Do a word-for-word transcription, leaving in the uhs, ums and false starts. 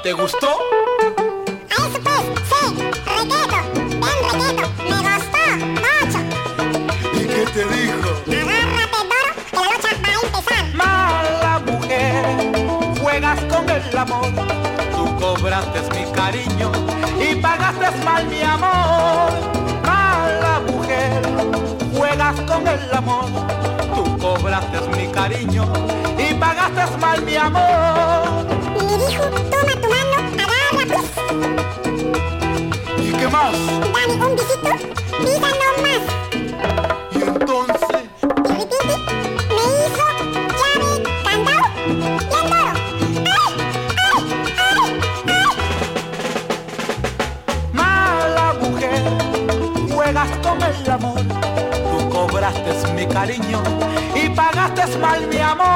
te gustó? A eso pues, sí, requeto, bien requeto, me gustó mucho. ¿Y qué te dijo? Agárrate, Doro, que la lucha va a empezar. Mala mujer, juegas con el amor. Tú cobraste mi cariño y pagaste mal mi amor. Mala mujer, juegas con el amor. Tú cobraste mi cariño y pagaste mal mi amor. Me dijo, toma tu mano, agarra pues. ¿Y qué más? Dame un besito, vida no más. ¿Y entonces? Y repite, me hizo llave, candado y andoro. ¡Ay, ay, ay, ay! Mala mujer, juegas con el amor. Tú cobraste mi cariño y pagaste mal mi amor.